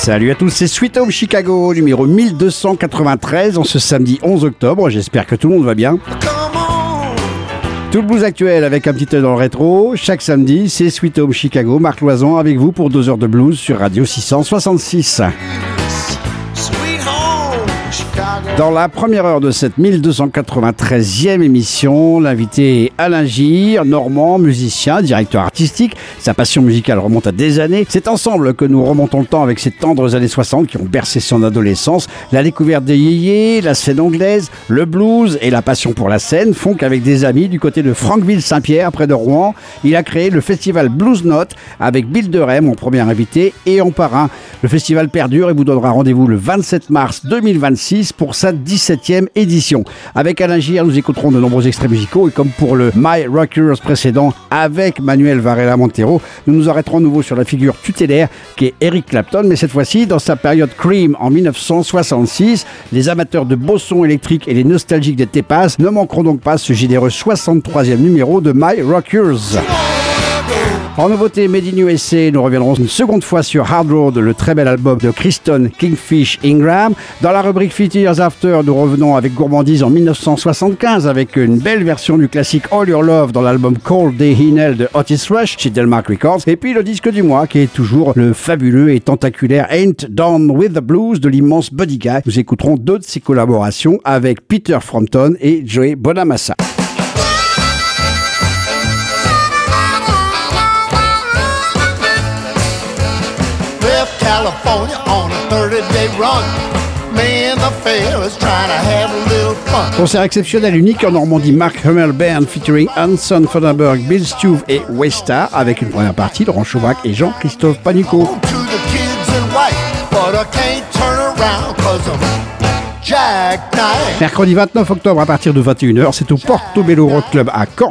Salut à tous, c'est Sweet Home Chicago, numéro 1293, en ce samedi 11 octobre. J'espère que tout le monde va bien. Tout le blues actuel avec un petit œil dans le rétro. Chaque samedi, c'est Sweet Home Chicago. Marc Loison avec vous pour 2 heures de blues sur Radio 666. Dans la première heure de cette 1293e émission, l'invité est Alain Gir, normand, musicien, directeur artistique. Sa passion musicale remonte à des années. C'est ensemble que nous remontons le temps avec ces tendres années 60 qui ont bercé son adolescence. La découverte des yéyés, la scène anglaise, le blues et la passion pour la scène font qu'avec des amis du côté de Franqueville-Saint-Pierre, près de Rouen, il a créé le festival Blues Note avec Bill Derem en premier invité et en parrain. Le festival perdure et vous donnera rendez-vous le 27 mars 2026 pour sa 17e édition. Avec Alain Gir, nous écouterons de nombreux extraits musicaux et comme pour le My Rockers précédent avec Manuel Varela Montero, nous nous arrêterons à nouveau sur la figure tutélaire qui est Eric Clapton, mais cette fois-ci dans sa période Cream en 1966. Les amateurs de beaux sons électriques et les nostalgiques des Tepas ne manqueront donc pas ce généreux 63e numéro de My Rockers. En nouveauté Made in USA, nous reviendrons une seconde fois sur Hard Road, le très bel album de Kristen Kingfish Ingram. Dans la rubrique 50 Years After, nous revenons avec gourmandise en 1975 avec une belle version du classique All Your Love dans l'album Cold Day in Hell de Otis Rush chez Delmark Records. Et puis le disque du mois qui est toujours le fabuleux et tentaculaire Ain't Done With The Blues de l'immense Buddy Guy. Nous écouterons deux de ses collaborations avec Peter Frampton et Joey Bonamassa. California on a 30-day run. Me and the fellas trying to have a little fun. Concert exceptionnel unique en Normandie, Mark Hummel Band featuring Hanson Fodenberg, Bill Stuve et Westa avec une première partie, Laurent Chaubrac et Jean-Christophe Panucco. To the kids in white, but I can't turn around 'cause I'm jackknife. Mercredi 29 octobre à partir de 21h, c'est au Portobello Road Club à Caen.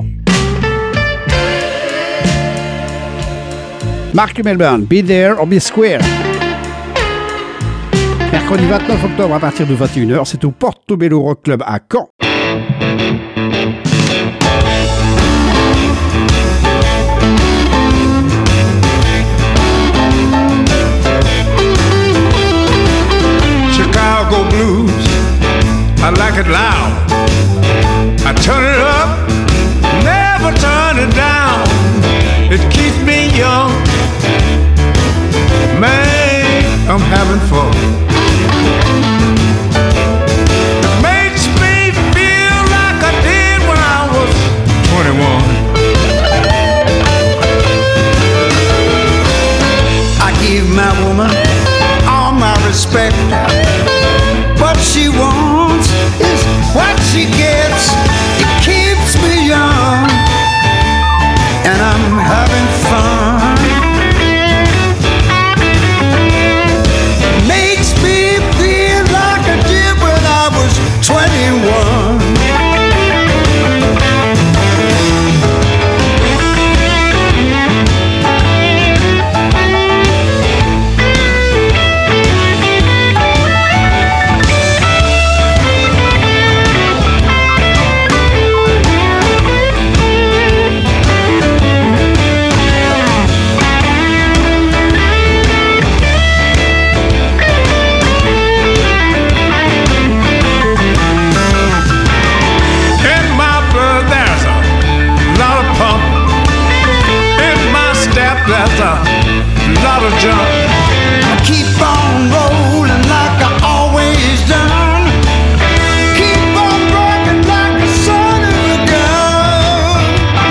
Mark Hummel Band, Be There or Be Square. Mercredi 29 octobre à partir de 21h, c'est au Portobello Rock Club à Caen. Chicago blues, I like it loud. I turn it up, never turn it down. It keeps me young, man, I'm having fun. It makes me feel like I did when I was 21. I give my woman all my respect. What she wants is what she gets. It keeps me young, and I'm having fun. Makes me feel like I did when I was 21. That's a lot of junk. I keep on rolling like I always done. Keep on rocking like a son of a gun.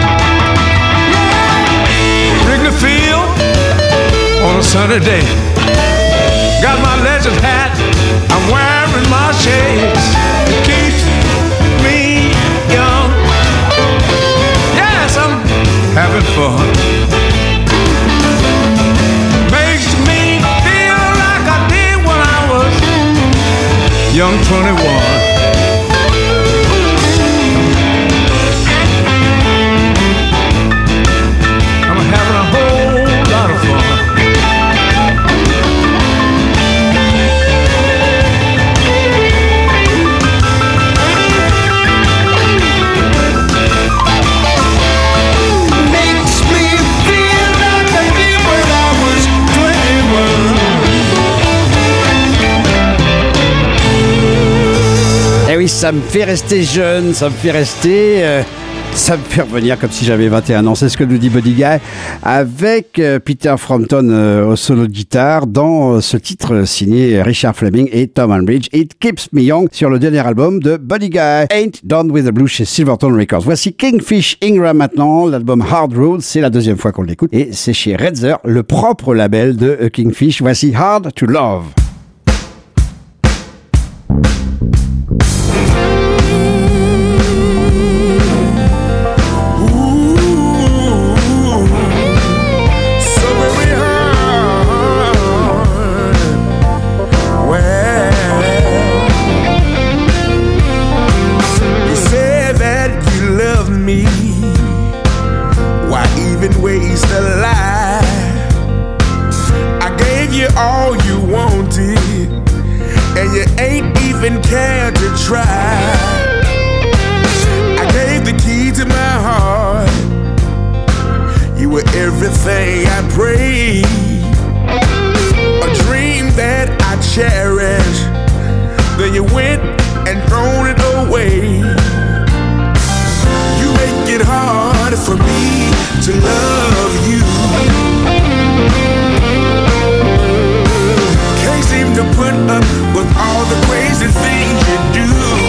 Yeah. Wrigley Field on a sunny day. Got my legend hat, I'm wearing my shades. It keeps me young. Yes, I'm having fun. Young 21. I'm having a whole lot of fun. Makes me feel like I did when I was 21. Ça me fait rester jeune, ça me fait rester... ça me fait revenir comme si j'avais 21 ans. C'est ce que nous dit Buddy Guy avec Peter Frampton au solo de guitare dans ce titre signé Richard Fleming et Tom Unbridge. It Keeps Me Young sur le dernier album de Buddy Guy. Ain't Done With The Blues chez Silvertone Records. Voici Kingfish Ingram maintenant. L'album Hard Road, c'est la deuxième fois qu'on l'écoute et c'est chez Redzer, le propre label de Kingfish. Voici Hard To Love. Care to try. I gave the key to my heart. You were everything I prayed. A dream that I cherish. Then you went and thrown it away. You make it hard for me to love you. Can't seem to put up with all the crazy things you do.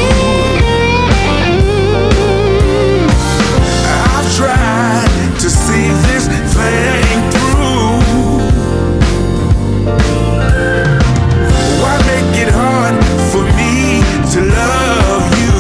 I've tried to see this thing through. Why make it hard for me to love you?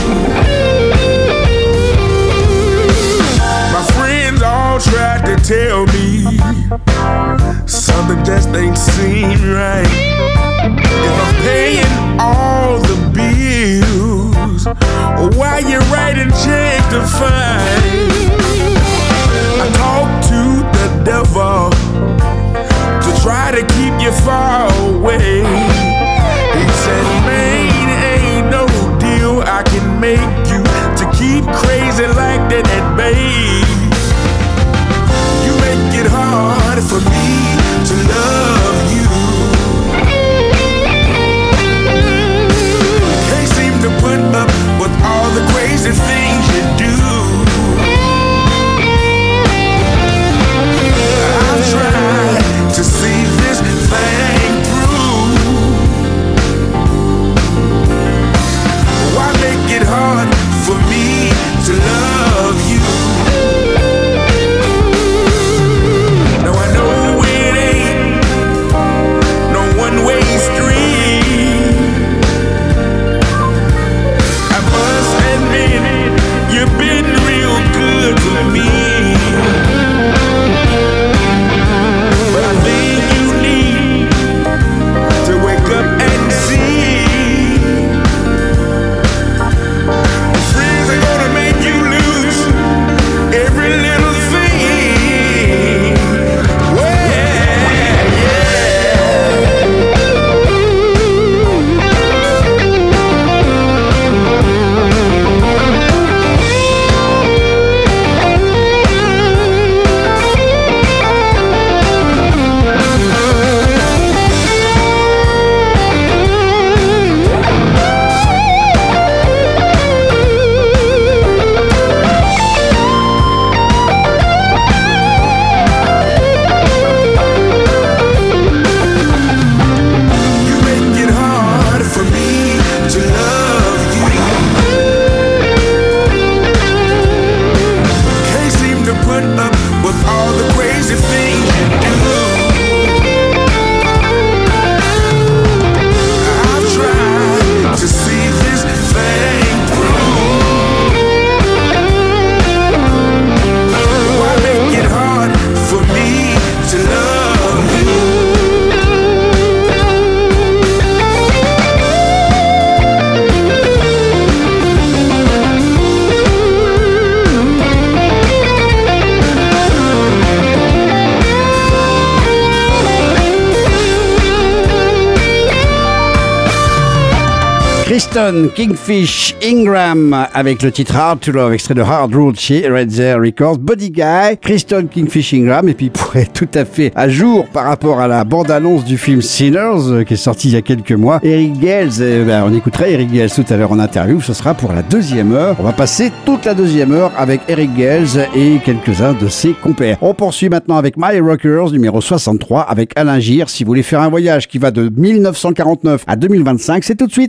My friends all tried to tell me something just ain't seem right. If I'm paying all the bills, why you writing checks to find? I talked to the devil to try to keep you far away. He said, man, ain't no deal I can make you to keep crazy like that, babe. You make it hard for me to love you. To put up with all the crazy things you do. I've tried to see this thing through. Kristen Kingfish Ingram avec le titre Hard to Love, extrait de Hard Road chez Red Air Records. Body Guy, Kristen Kingfish Ingram, et puis pour être tout à fait à jour par rapport à la bande-annonce du film Sinners qui est sorti il y a quelques mois, Eric Gales, on écoutera Eric Gales tout à l'heure en interview, ce sera pour la deuxième heure. On va passer toute la deuxième heure avec Eric Gales et quelques-uns de ses compères. On poursuit maintenant avec My Rockers numéro 63 avec Alain Gir. Si vous voulez faire un voyage qui va de 1949 à 2025, c'est tout de suite.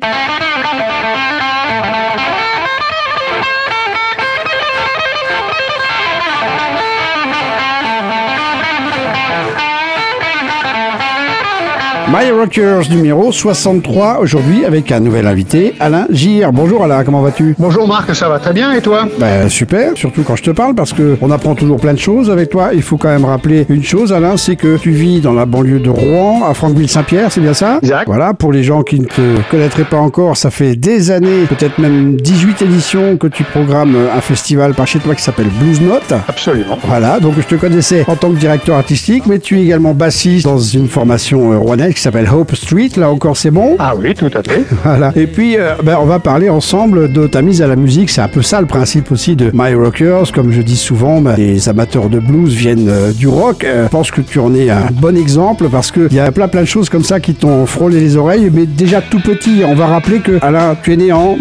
My Rockers numéro 63 aujourd'hui avec un nouvel invité, Alain Gir. Bonjour Alain, comment vas-tu? Bonjour Marc, ça va très bien et toi? Super, surtout quand je te parle parce que on apprend toujours plein de choses avec toi. Il faut quand même rappeler une chose Alain, c'est que tu vis dans la banlieue de Rouen, à Franqueville-Saint-Pierre, c'est bien ça? Exact. Voilà, pour les gens qui ne te connaîtraient pas encore, ça fait des années, peut-être même 18 éditions que tu programmes un festival par chez toi qui s'appelle Blues Note. Absolument. Voilà, donc je te connaissais en tant que directeur artistique, mais tu es également bassiste dans une formation rouennaise qui s'appelle Hope Street, là encore c'est bon. Ah oui, tout à fait. Voilà. Et puis on va parler ensemble de ta mise à la musique, c'est un peu ça le principe aussi de My Rockers, comme je dis souvent, les amateurs de blues viennent du rock. Je pense que tu en es un bon exemple parce que il y a plein de choses comme ça qui t'ont frôlé les oreilles, mais déjà tout petit, on va rappeler que Alain, tu es né en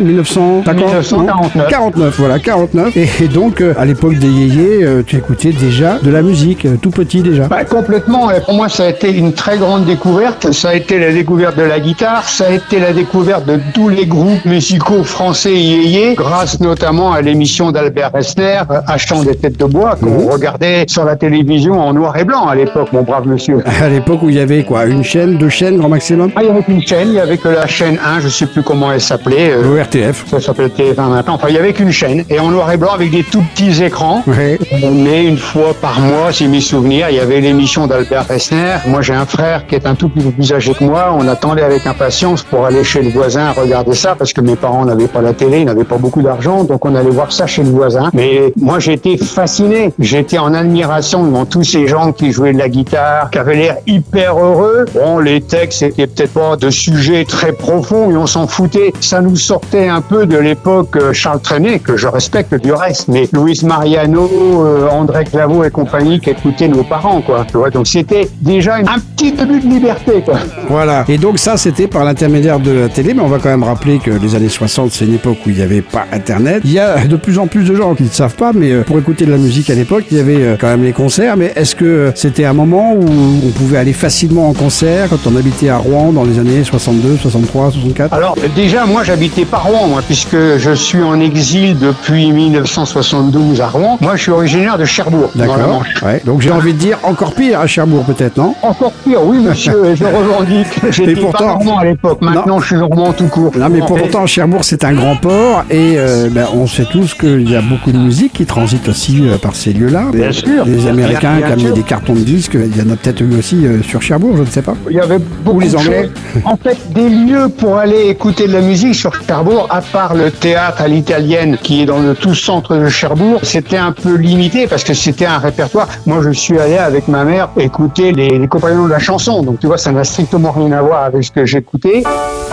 1949. 49, voilà, 49. Et donc à l'époque des yéyés, tu écoutais déjà de la musique, tout petit déjà. Complètement. Et pour moi, ça a été une très grande découverte. Ça a été la découverte de la guitare, ça a été la découverte de tous les groupes musicaux français yéyés, grâce notamment à l'émission d'Albert Resner, Achetant des têtes de bois, qu'on regardait sur la télévision en noir et blanc à l'époque, mon brave monsieur. À l'époque où il y avait quoi, une chaîne, deux chaînes grand maximum? Il y avait qu'une chaîne, il y avait que la chaîne 1, je sais plus comment elle s'appelait. ORTF. Ça s'appelle TF1 maintenant. Enfin, il y avait qu'une chaîne, et en noir et blanc avec des tout petits écrans. Ouais. Mais une fois par mois, si mes souvenirs, il y avait l'émission d'Albert Resner. Moi, j'ai un frère qui est un tout petit peu plus âgé que moi. On attendait avec impatience pour aller chez le voisin regarder ça parce que mes parents n'avaient pas la télé, ils n'avaient pas beaucoup d'argent, donc on allait voir ça chez le voisin. Mais moi, j'étais fasciné. J'étais en admiration devant tous ces gens qui jouaient de la guitare, qui avaient l'air hyper heureux. Bon, les textes, c'était peut-être pas de sujets très profonds et on s'en foutait. Ça nous sortait un peu de l'époque Charles Trenet, que je respecte du reste, mais Luis Mariano, André Claveau et compagnie qui écoutaient nos parents, quoi. Tu vois, donc c'était déjà un petit début de liberté, quoi. Voilà. Et donc ça, c'était par l'intermédiaire de la télé, mais on va quand même rappeler que les années 60, c'est une époque où il n'y avait pas Internet. Il y a de plus en plus de gens qui ne savent pas, mais pour écouter de la musique à l'époque, il y avait quand même les concerts. Mais est-ce que c'était un moment où on pouvait aller facilement en concert quand on habitait à Rouen dans les années 62, 63, 64? Alors déjà, moi, j'habitais pas Rouen, moi, puisque je suis en exil depuis 1972 à Rouen. Moi, je suis originaire de Cherbourg. D'accord. Ouais. Donc j'ai envie de dire encore pire à Cherbourg, peut-être, non? Encore pire, oui, monsieur, je revendique. J'étais pourtant, pas normand à l'époque, maintenant je suis normand tout court. Non, mais pourtant, Cherbourg, c'est un grand port et on sait tous qu'il y a beaucoup de musique qui transite aussi par ces lieux-là. Bien sûr. Les Américains Bien qui amenaient sûr. des cartons de disques, il y en a peut-être eu aussi sur Cherbourg, je ne sais pas. Il y avait beaucoup Ou les de Anglais. choses. En fait, des lieux pour aller écouter de la musique sur Cherbourg, à part le théâtre à l'italienne qui est dans le tout centre de Cherbourg, c'était un peu limité parce que c'était un répertoire. Moi, je suis allé avec ma mère écouter les compagnons de la chanson. Donc, tu vois, ça n'a strictement rien à voir avec ce que j'écoutais.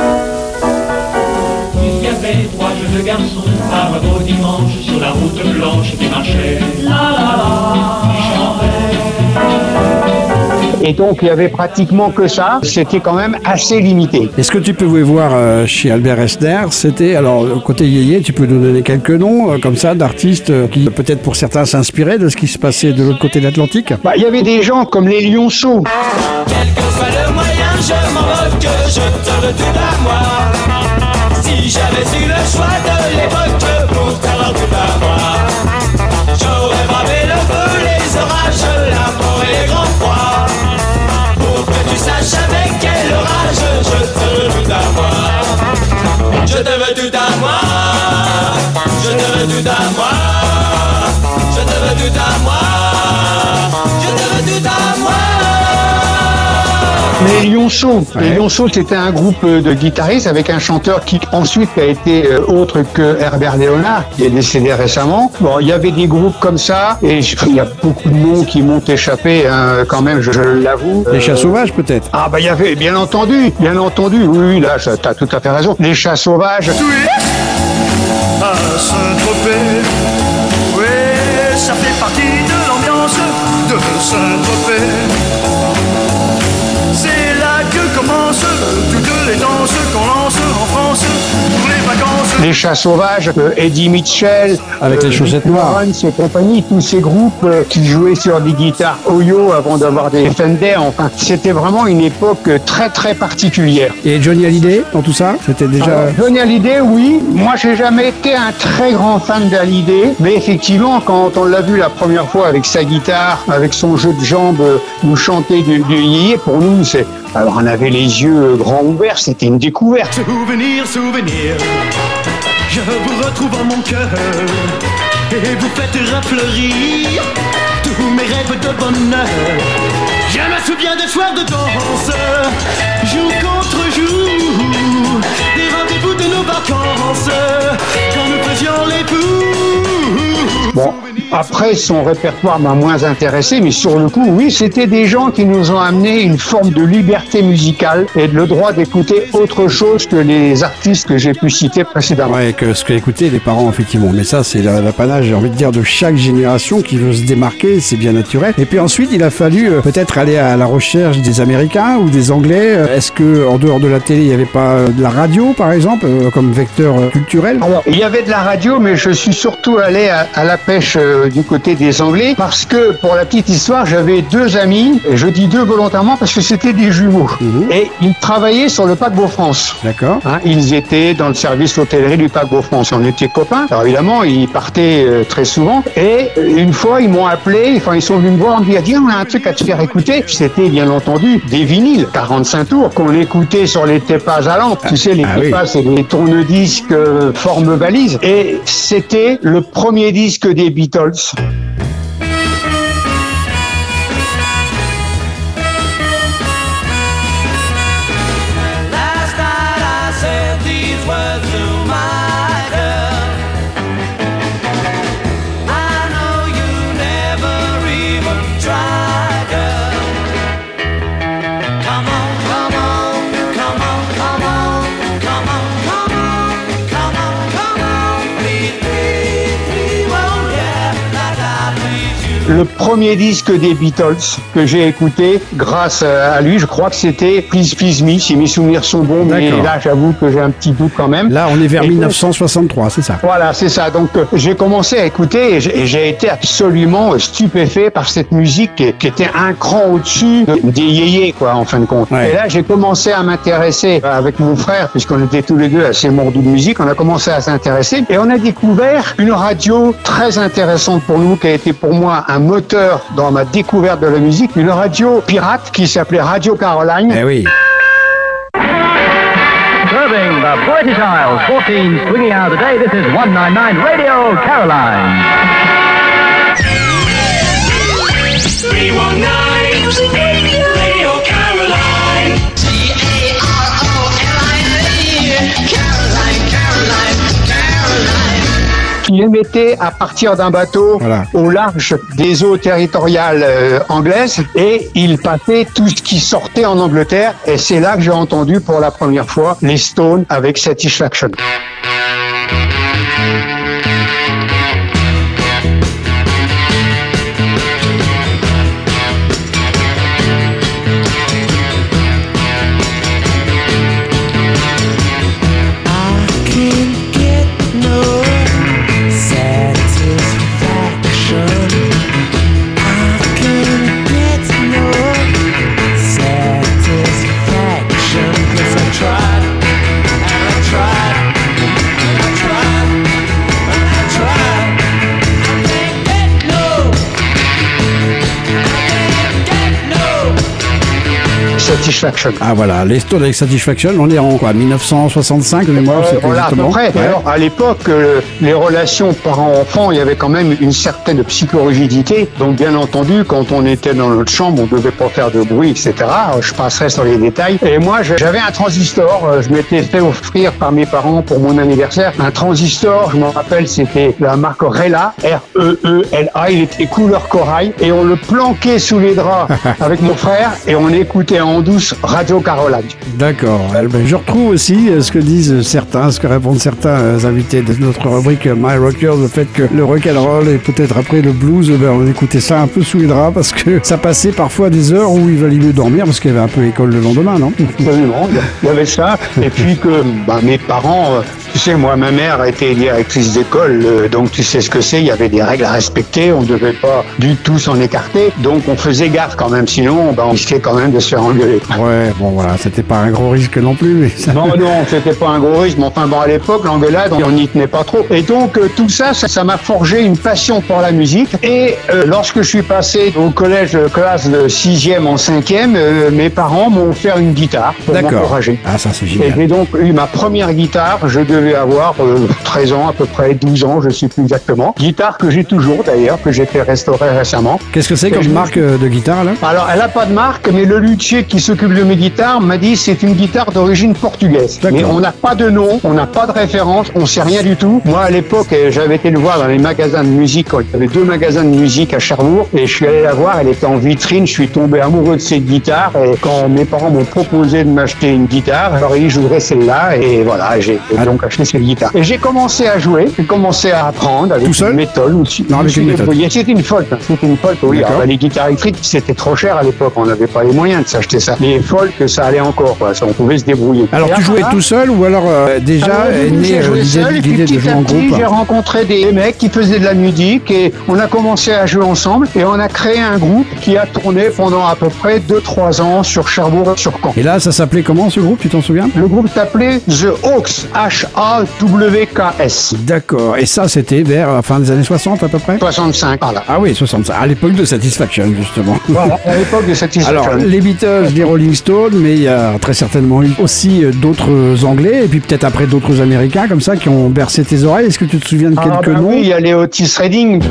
Il y avait trois jeunes garçons, un beau dimanche, sur la route blanche qui marchait. La la la, qui chantait. Et donc, il y avait pratiquement que ça. C'était quand même assez limité. Et ce que tu pouvais voir chez Albert Resner, c'était, alors, côté yéyé, tu peux nous donner quelques noms, comme ça, d'artistes qui, peut-être pour certains, s'inspiraient de ce qui se passait de l'autre côté de l'Atlantique? Il y avait des gens comme les Lionceaux. Quel que soit le moyen, je m'en moque, je te veux tout à moi. Si j'avais eu le choix de l'époque pour t'avoir tout à moi, j'aurais bravé le feu, les orages, la mort et les grands froids. Pour que tu saches avec quel orage, je te veux tout à moi. Je te veux tout à moi, je te veux tout à moi, je te veux tout à moi, je te veux tout à moi. Mais Lionceaux. Ouais. Les Lionceaux, c'était un groupe de guitaristes avec un chanteur qui ensuite a été autre que Herbert Léonard, qui est décédé récemment. Bon, il y avait des groupes comme ça, et il y a beaucoup de noms qui m'ont échappé, hein, quand même, je l'avoue. Les Chats Sauvages, peut-être. Ah bah il y avait, bien entendu, oui, là, t'as tout à fait raison. Les Chats Sauvages. À Saint-Tropez, oui, ça fait partie de l'ambiance de Saint-Tropez. C'est là que commencent toutes les danses qu'on lance en France pour les vacances. Les Chats Sauvages, Eddie Mitchell, Avec les chaussettes noires. Lawrence et compagnie, tous ces groupes qui jouaient sur des guitares Oyo avant d'avoir des Fender. Enfin, c'était vraiment une époque très très particulière. Et Johnny Hallyday, dans tout ça, c'était déjà... Alors, Johnny Hallyday, oui. Moi, j'ai jamais été un très grand fan d'Hallyday, mais effectivement, quand on l'a vu la première fois avec sa guitare, avec son jeu de jambes, nous chanter du yéyé, pour nous, c'est... Alors, on avait les yeux grands ouverts, c'était une découverte. Souvenir, souvenir, je vous retrouve en mon cœur et vous faites refleurir tous mes rêves de bonheur. Je me souviens des soirs de danse, jour contre jour, des rendez-vous de nos vacances, quand nous faisions les fous. Bon, après, son répertoire m'a moins intéressé, mais sur le coup, oui, c'était des gens qui nous ont amené une forme de liberté musicale et le droit d'écouter autre chose que les artistes que j'ai pu citer précédemment. Ouais, que ce qu'écoutaient les parents, effectivement. Mais ça, c'est l'apanage, j'ai envie de dire, de chaque génération qui veut se démarquer, c'est bien naturel. Et puis ensuite, il a fallu peut-être aller à la recherche des Américains ou des Anglais. Est-ce que en dehors de la télé, il n'y avait pas de la radio, par exemple, comme vecteur culturel? Alors, il y avait de la radio, mais je suis surtout allé à la pêche du côté des Anglais, parce que, pour la petite histoire, j'avais deux amis, et je dis deux volontairement parce que c'était des jumeaux, et ils travaillaient sur le paquebot France. D'accord. Hein, ils étaient dans le service hôtellerie du paquebot France. On était copains. Alors évidemment, ils partaient très souvent. Et une fois, ils m'ont appelé. Enfin, ils sont venus me voir. On me dit, on a un truc à te faire écouter. C'était bien entendu des vinyles, 45 tours, qu'on écoutait sur les tépas à lampe. Tu sais, les tépas, c'est des tourne-disques forme valise. Et c'était le premier disque des Beatles. Last night I said these words to my girl. I know you never even tried, girl. Come on, come on, come on, come on, come on, come on, come on, come on, please, please, please, oh yeah, like I please you. Le premier disque des Beatles que j'ai écouté grâce à lui, je crois que c'était Please Please Me, si mes souvenirs sont bons, mais D'accord. là j'avoue que j'ai un petit doute quand même. Là, on est vers Et 1963, c'est ça. Voilà, c'est ça. Donc j'ai commencé à écouter et j'ai été absolument stupéfait par cette musique qui était un cran au-dessus des yéyés, quoi, en fin de compte. Ouais. Et là, j'ai commencé à m'intéresser avec mon frère, puisqu'on était tous les deux assez mordus de musique, on a commencé à s'intéresser et on a découvert une radio très intéressante pour nous, qui a été pour moi un moteur dans ma découverte de la musique, une radio pirate qui s'appelait Radio Caroline. Eh oui. Serving the British Isles, 14 swinging hours a day, this is 199 Radio Caroline. 319 Radio Caroline. Caroline, Caroline, Caroline. Il émettait à partir d'un bateau Voilà. au large des eaux territoriales anglaises et il passait tout ce qui sortait en Angleterre et c'est là que j'ai entendu pour la première fois les Stones avec Satisfaction. Tried, and I tried, and I tried. Satisfaction. Ah voilà, les Stones avec Satisfaction, on est en quoi, 1965 de mémoire, c'est Voilà, à peu exactement. près. Ouais. Alors, à l'époque, les relations parents-enfants, il y avait quand même une certaine psychorigidité. Donc, bien entendu, quand on était dans notre chambre, on ne devait pas faire de bruit, etc. Je passerai sur les détails. Et moi, j'avais un transistor. Je m'étais fait offrir par mes parents pour mon anniversaire un transistor. Je me rappelle, c'était la marque Rela, R-E-E-L-A. Il était couleur corail. Et on le planquait sous les draps avec mon frère et on écoutait en douce Radio Caroline. D'accord. Ben, je retrouve aussi ce que disent certains, ce que répondent certains invités de notre rubrique My Rockers, le fait que le rock'n'roll et peut-être après le blues, ben, on écoutait ça un peu sous les draps parce que ça passait parfois des heures où il valait mieux dormir parce qu'il y avait un peu école le lendemain, non? Absolument, il y avait ça. Et puis que mes parents, tu sais, moi, ma mère était directrice d'école, donc tu sais ce que c'est, il y avait des règles à respecter, on ne devait pas du tout s'en écarter, donc on faisait gaffe quand même, sinon on risquait quand même de se faire engueuler. Ouais, bon voilà, c'était pas un gros risque non plus. Mais ça... Non, c'était pas un gros risque, mais enfin bon, à l'époque, l'engueulade, on n'y tenait pas trop. Et donc tout ça m'a forgé une passion pour la musique. Et lorsque je suis passé au collège classe de 6e en 5e, mes parents m'ont offert une guitare pour m'encourager. Ah, ça c'est Et génial. j'ai donc eu ma première guitare, je devais avoir 13 ans, à peu près 12 ans, je sais plus exactement. Guitare que j'ai toujours d'ailleurs, que j'ai fait restaurer récemment. Qu'est-ce que c'est comme marque de guitare là? Alors, elle n'a pas de marque, mais le luthier qui s'occupe de mes guitares m'a dit c'est une guitare d'origine portugaise. Mais on n'a pas de nom, on n'a pas de référence, on sait rien du tout. Moi, à l'époque, j'avais été le voir dans les magasins de musique, quand il y avait 2 magasins de musique à Cherbourg, et je suis allé la voir, elle était en vitrine, je suis tombé amoureux de cette guitare, et quand mes parents m'ont proposé de m'acheter une guitare, alors ils joueraient celle-là, et voilà, j'ai donc acheté cette guitare. Et j'ai commencé à jouer, j'ai commencé à apprendre avec une méthode aussi. Non, avec une méthode. C'était une folk, oui. Alors, les guitares électriques, c'était trop cher à l'époque, on n'avait pas les moyens de s'acheter ça. Les folk, ça allait encore, quoi. Ça, on pouvait se débrouiller. Alors tu jouais tout seul ou alors déjà j'ai joué seul, et puis l'idée de petit jouer à en petit, groupe? j'ai rencontré des mecs qui faisaient de la musique et on a commencé à jouer ensemble et on a créé un groupe qui a tourné pendant à peu près 2-3 ans sur Cherbourg et sur Caen. Et là, ça s'appelait comment ce groupe, tu t'en souviens? Le groupe s'appelait The Hawks, H-A-W-K-S. D'accord. Et ça, c'était vers la fin des années 60 à peu près? 65, par là. Ah oui, 65. À l'époque de Satisfaction, justement. Voilà, à l'époque de Satisfaction. Alors, les Beatles, les Rolling Stones, mais il y a très certainement eu aussi d'autres Anglais, et puis peut-être après d'autres Américains, comme ça, qui ont bercé tes oreilles. Est-ce que tu te souviens de quelques noms? Oui, il y a les Otis Redding.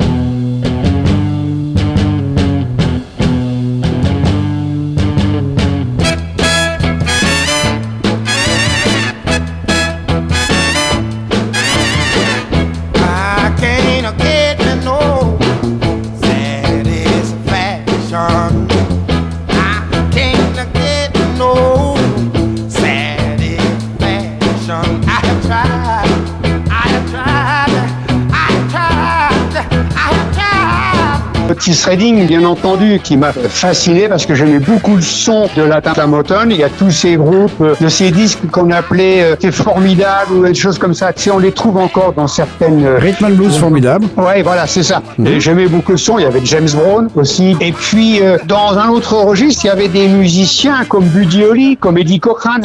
Otis Redding, bien entendu, qui m'a fasciné parce que j'aimais beaucoup le son de la Motown. Il y a tous ces groupes, de ces disques qu'on appelait C'est formidable ou des choses comme ça. Tu sais, on les trouve encore dans certaines... Rhythm and Blues formidable. Ouais, voilà, c'est ça. Et j'aimais beaucoup le son. Il y avait James Brown aussi. Et puis, dans un autre registre, il y avait des musiciens comme Buddy Holly, comme Eddie Cochran.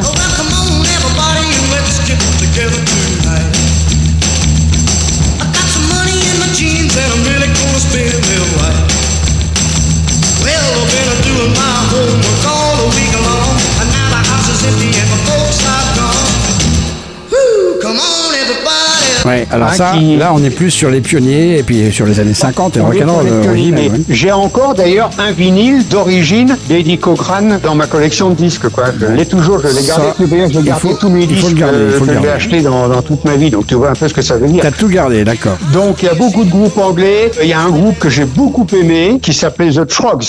Ouais, alors ça, là on est plus sur les pionniers et puis sur les années 50 et rock'n'roll. J'ai encore d'ailleurs un vinyle d'origine d'Eddie Cochran dans ma collection de disques, quoi. Je l'ai toujours, je l'ai gardé. Je l'ai gardé tous mes disques. Je l'ai acheté dans toute ma vie, donc tu vois un peu ce que ça veut dire. T'as tout gardé, d'accord. Donc il y a beaucoup de groupes anglais. Il y a un groupe que j'ai beaucoup aimé qui s'appelait The Frogs.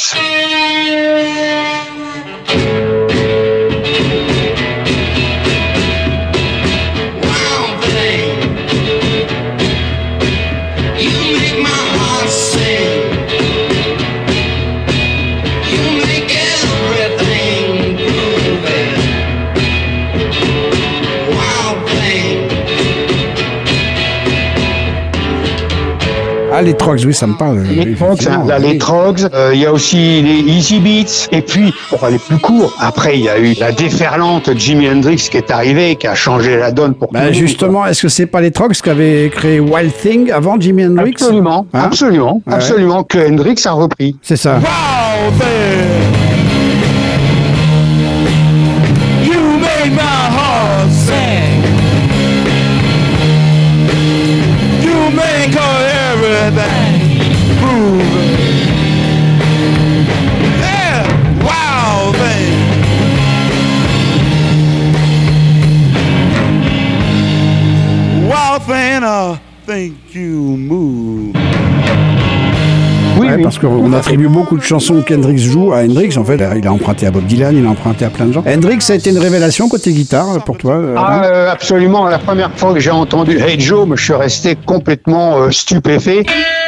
Ah, les Trogs, oui, ça me parle. Les Trogs, les Trogs, il y a aussi les Easy Beats, et puis, pour aller plus court, après, il y a eu la déferlante Jimi Hendrix qui est arrivé, qui a changé la donne pour tout le monde. Justement, est-ce que c'est pas les Trogs qui avaient créé Wild Thing avant Jimi Hendrix? Absolument, hein? absolument, que Hendrix a repris. C'est ça. Wow, bang, move. Yeah, wild thing. Wild thing, I think you move. Oui, parce qu'on attribue beaucoup de chansons que Hendrix joue à Hendrix. En fait, il a emprunté à Bob Dylan, il a emprunté à plein de gens. Hendrix, ça a été une révélation côté guitare pour toi? Absolument. La première fois que j'ai entendu Hey Joe, je suis resté complètement stupéfait.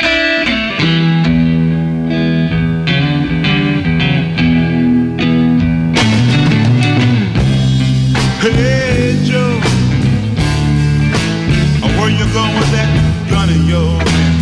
Hey Joe, where you going with that gun of yours?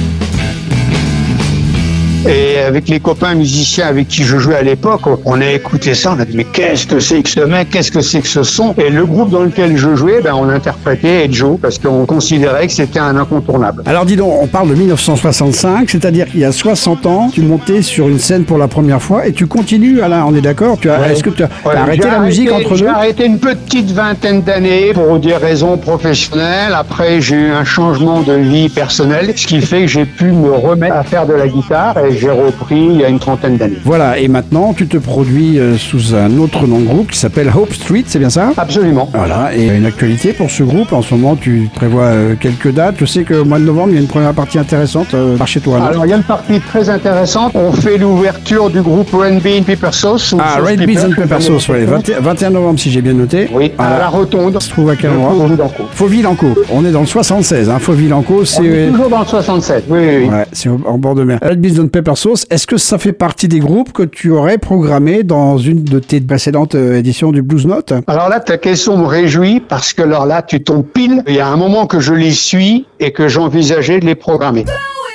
Et avec les copains musiciens avec qui je jouais à l'époque, on a écouté ça, on a dit mais qu'est-ce que c'est que ce mec, qu'est-ce que c'est que ce son? Et le groupe dans lequel je jouais, on interprétait Hey Joe parce qu'on considérait que c'était un incontournable. Alors dis donc, on parle de 1965, c'est-à-dire qu'il y a 60 ans, tu montais sur une scène pour la première fois et tu continues, Alain, on est d'accord? Est-ce que tu as arrêté la musique entre deux? J'ai arrêté une petite vingtaine d'années pour des raisons professionnelles. Après, j'ai eu un changement de vie personnelle, ce qui fait que j'ai pu me remettre à faire de la guitare et j'ai repris il y a une trentaine d'années. Voilà, et maintenant tu te produis sous un autre nom de groupe qui s'appelle Hope Street, c'est bien ça? Absolument. Voilà, et une actualité pour ce groupe, en ce moment tu prévois quelques dates. Je sais qu'au mois de novembre il y a une première partie intéressante par chez toi. Alors il y a une partie très intéressante, on fait l'ouverture du groupe Red Bean Pepper Sauce. Ah, Red Beans and Pepper Sauce, ouais, 21 novembre si j'ai bien noté. Oui, à la Rotonde. Ça se trouve à quel endroit? Fauville-en-Caux. On est dans le 76, hein, Fauville-en-Caux, c'est... On est toujours dans le 67, oui. Ouais, c'est en bord de mer. Red Beans and Pepper Sauce, est-ce que ça fait partie des groupes que tu aurais programmé dans une de tes précédentes éditions du Blues Note? Alors là, ta question me réjouit parce que alors là, tu tombes pile. Il y a un moment que je les suis et que j'envisageais de les programmer.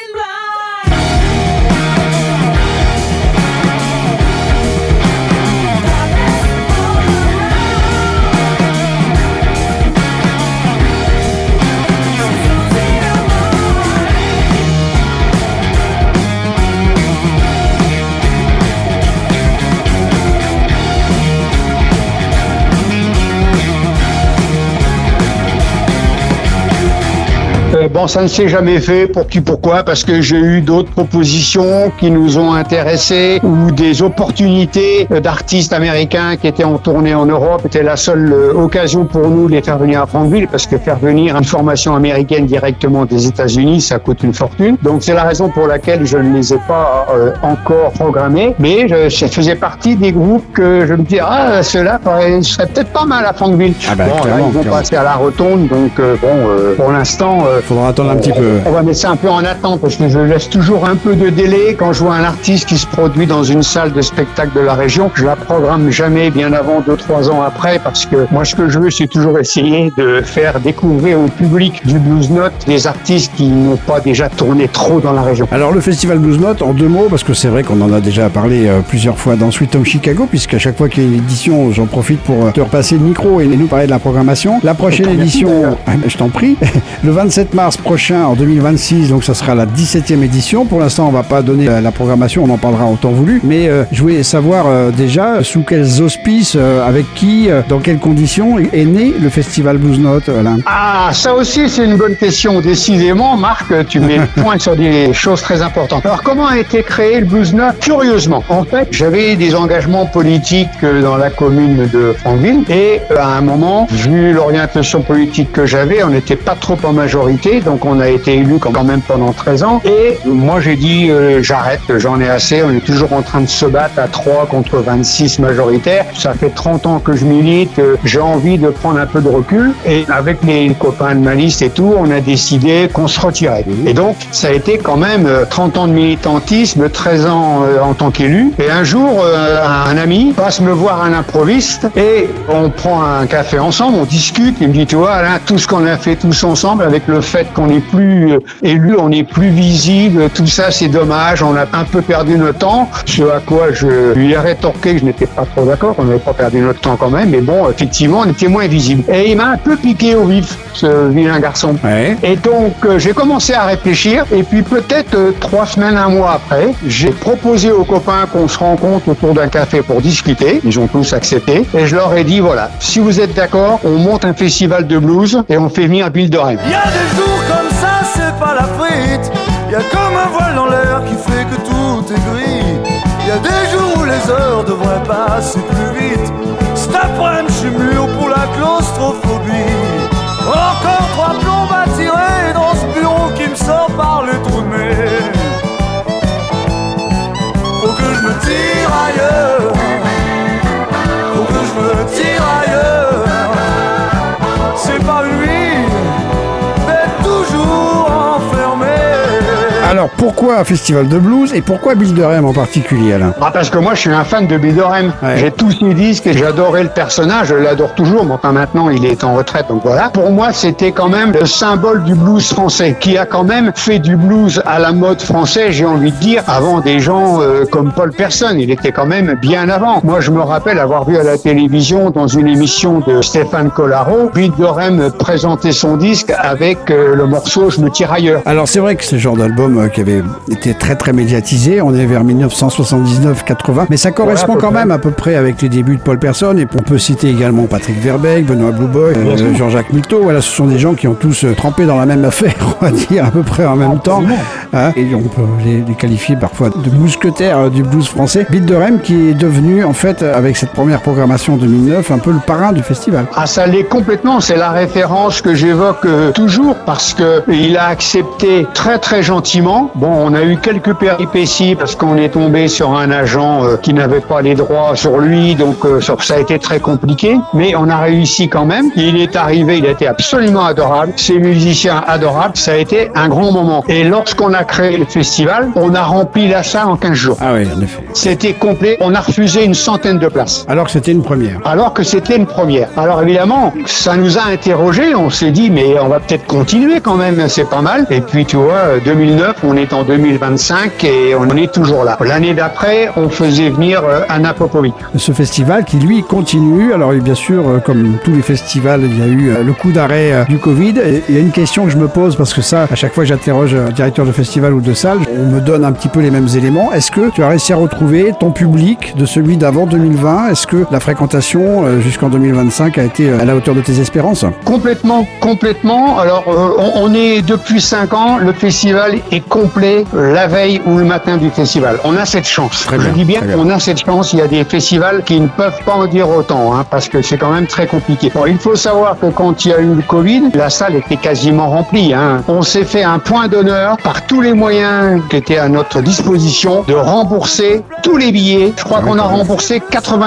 Bon, ça ne s'est jamais fait. Pourquoi? Parce que j'ai eu d'autres propositions qui nous ont intéressés ou des opportunités d'artistes américains qui étaient en tournée en Europe. C'était la seule occasion pour nous de les faire venir à Franqueville parce que faire venir une formation américaine directement des États-Unis, ça coûte une fortune. Donc c'est la raison pour laquelle je ne les ai pas encore programmés. Mais ça faisait partie des groupes que je me disais, ceux-là seraient peut-être pas mal à Franqueville. Là, ils vont passer à la Rotonde. Donc pour l'instant... faudra attendre un petit peu. On va mettre ça un peu en attente parce que je laisse toujours un peu de délai quand je vois un artiste qui se produit dans une salle de spectacle de la région. Je la programme jamais bien avant 2-3 ans après parce que moi ce que je veux c'est toujours essayer de faire découvrir au public du Blues Note des artistes qui n'ont pas déjà tourné trop dans la région. Alors le festival Blues Note en 2 mots parce que c'est vrai qu'on en a déjà parlé plusieurs fois dans Sweet Home Chicago puisqu'à chaque fois qu'il y a une édition j'en profite pour te repasser le micro et nous parler de la programmation. La prochaine édition, je t'en prie, le 27 mars prochain en 2026, donc ça sera la 17e édition. Pour l'instant, on va pas donner la programmation, on en parlera en temps voulu. Mais je voulais savoir déjà sous quels auspices, avec qui, dans quelles conditions est né le festival Blues Note, Alain. Ah, ça aussi c'est une bonne question. Décidément, Marc, tu mets le point sur des choses très importantes. Alors, comment a été créé le Blues Note? Curieusement, en fait, j'avais des engagements politiques dans la commune de Franqueville et à un moment, vu l'orientation politique que j'avais, on n'était pas trop en majorité, donc on a été élu quand même pendant 13 ans. Et moi, j'ai dit, j'arrête, j'en ai assez. On est toujours en train de se battre à 3 contre 26 majoritaires. Ça fait 30 ans que je milite. J'ai envie de prendre un peu de recul. Et avec les copains de ma liste et tout, on a décidé qu'on se retirait. Et donc, ça a été quand même 30 ans de militantisme, 13 ans en tant qu'élu. Et un jour, un ami passe me voir à l'improviste et on prend un café ensemble, on discute. Il me dit, tu vois, Alain, tout ce qu'on a fait tous ensemble avec le fait qu'on n'est plus élu, on n'est plus visible, tout ça c'est dommage, on a un peu perdu notre temps, ce à quoi je lui ai rétorqué que je n'étais pas trop d'accord, on n'avait pas perdu notre temps quand même, mais bon, effectivement, on était moins visible. Et il m'a un peu piqué au vif, ce vilain garçon. Ouais. Et donc, j'ai commencé à réfléchir, et puis peut-être 3 semaines, 1 mois après, j'ai proposé aux copains qu'on se rencontre autour d'un café pour discuter, ils ont tous accepté, et je leur ai dit, voilà, si vous êtes d'accord, on monte un festival de blues, et on fait venir Bill Dorem. Il y a des jours comme ça, c'est pas la frite. Y a comme un voile dans l'air qui fait que tout est gris. Y a des jours où les heures devraient passer plus vite. Cet après-midi, je suis mûr pour la claustrophobie. Encore 3 plombes à tirer dans ce bureau qui me sort par les trous de nez. Faut que je me tire ailleurs. Faut que je me tire ailleurs. C'est pas lui d'être toujours enfermé. Alors pourquoi un festival de blues et pourquoi Bill Durham en particulier, Alain? Parce que moi je suis un fan de Bill Durham. Ouais. J'ai tous ses disques et j'adorais le personnage, je l'adore toujours, mais enfin maintenant il est en retraite, donc voilà. Pour moi c'était quand même le symbole du blues français, qui a quand même fait du blues à la mode français, j'ai envie de dire, avant des gens comme Paul Person. Il était quand même bien avant. Moi je me rappelle avoir vu à la télévision, dans une émission de Stéphane Collaro, Bill Durham présenter son disque avec le morceau Je me tire ailleurs. Alors c'est vrai que c'est le genre d'album qui avait été très très médiatisé, on est vers 1979-80, mais ça correspond quand même à peu près avec les débuts de Paul Person, et on peut citer également Patrick Verbeek, Benoît Blue Boy, Jean-Jacques Milteau. Voilà, ce sont des gens qui ont tous trempé dans la même affaire, on va dire à peu près en même temps, hein, et on peut les qualifier parfois de mousquetaires du blues français. Bill Durham qui est devenu en fait, avec cette première programmation en 2009, un peu le parrain du festival. Ah, ça l'est complètement, c'est la référence que j'évoque toujours, parce que il a accepté très très gentiment. Bon, on a eu quelques péripéties parce qu'on est tombé sur un agent qui n'avait pas les droits sur lui, donc ça a été très compliqué, mais on a réussi quand même. Il est arrivé, il a été absolument adorable, ces musiciens adorables, ça a été un grand moment. Et lorsqu'on a créé le festival, on a rempli la salle en 15 jours. Ah oui, en effet. C'était complet, on a refusé une centaine de places. Alors que c'était une première. Alors que c'était une première. Alors évidemment, ça nous a interrogés, on s'est dit mais on va peut-être continuer quand même, c'est pas mal. Et puis tu vois, 2009, on est en 2025 et on est toujours là. L'année d'après, on faisait venir Anna Popovic. Ce festival qui lui continue, alors bien sûr, comme tous les festivals, il y a eu le coup d'arrêt du Covid. Et il y a une question que je me pose, parce que ça, à chaque fois que j'interroge un directeur de festival ou de salle, on me donne un petit peu les mêmes éléments. Est-ce que tu as réussi à retrouver ton public de celui d'avant 2020? Est-ce que la fréquentation jusqu'en 2025 a été à la hauteur de tes espérances? Complètement. Alors, on est depuis 5 ans, le festival est complet la veille ou le matin du festival. On a cette chance. Je dis bien qu'on a cette chance. Il y a des festivals qui ne peuvent pas en dire autant, hein, parce que c'est quand même très compliqué. Bon, il faut savoir que quand il y a eu le Covid, la salle était quasiment remplie, hein. On s'est fait un point d'honneur par tous les moyens qui étaient à notre disposition de rembourser tous les billets. Je crois qu'on a remboursé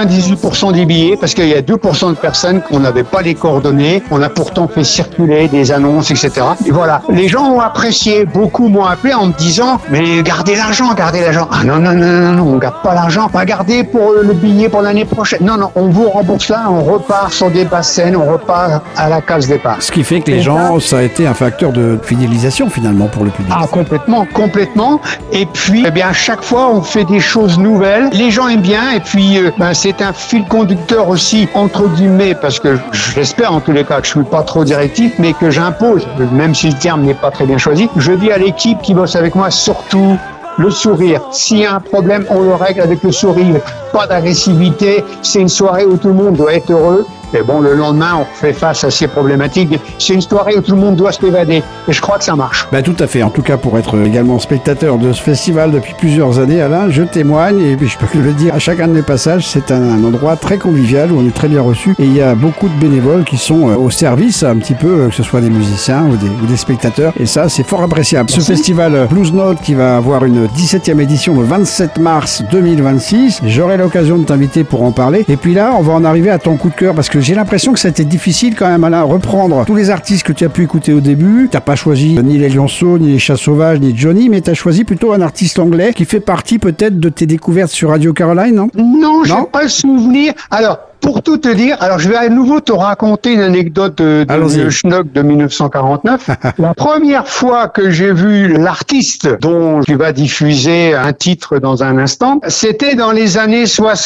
98% des billets, parce qu'il y a 2% de personnes qu'on n'avait pas les coordonnées. On a pourtant fait circuler des annonces, etc. Et voilà. Les gens ont apprécié. Beaucoup m'ont appelé en me disant mais gardez l'argent. Ah non, on garde pas l'argent. On va garder pour le billet pour l'année prochaine. Non, on vous rembourse là, on repart sur des basses scènes, on repart à la case départ. Ce qui fait que les gens, ça a été un facteur de fidélisation finalement pour le public. Ah, complètement. Et puis, eh bien, à chaque fois, on fait des choses nouvelles. Les gens aiment bien, et puis, c'est un fil conducteur aussi, entre guillemets, parce que j'espère en tous les cas que je suis pas trop directif, mais que j'impose, même si le terme n'est pas très bien choisi. Je dis à l'équipe qui bosse avec moi, surtout, le sourire. S'il y a un problème, on le règle avec le sourire. Pas d'agressivité. C'est une soirée où tout le monde doit être heureux. Et bon, le lendemain, on fait face à ces problématiques. C'est une soirée où tout le monde doit s'évader. Et je crois que ça marche. Tout à fait. En tout cas, pour être également spectateur de ce festival depuis plusieurs années, Alain, je témoigne, et puis je peux le dire à chacun de mes passages, c'est un endroit très convivial où on est très bien reçu. Et il y a beaucoup de bénévoles qui sont au service, un petit peu, que ce soit des musiciens ou des spectateurs. Et ça, c'est fort appréciable. Ce festival Blues Note qui va avoir une 17e édition le 27 mars 2026. J'aurai l'occasion de t'inviter pour en parler. Et puis là, on va en arriver à ton coup de cœur, parce que j'ai l'impression que ça a été difficile quand même, Alain, reprendre tous les artistes que tu as pu écouter au début. T'as pas choisi ni les Lionceaux, ni les Chats Sauvages, ni Johnny, mais t'as choisi plutôt un artiste anglais qui fait partie peut-être de tes découvertes sur Radio Caroline, non? Non, j'ai pas le souvenir. Alors, pour tout te dire, alors je vais à nouveau te raconter une anecdote de Schnock de 1949. La première fois que j'ai vu l'artiste dont tu vas diffuser un titre dans un instant, c'était dans les années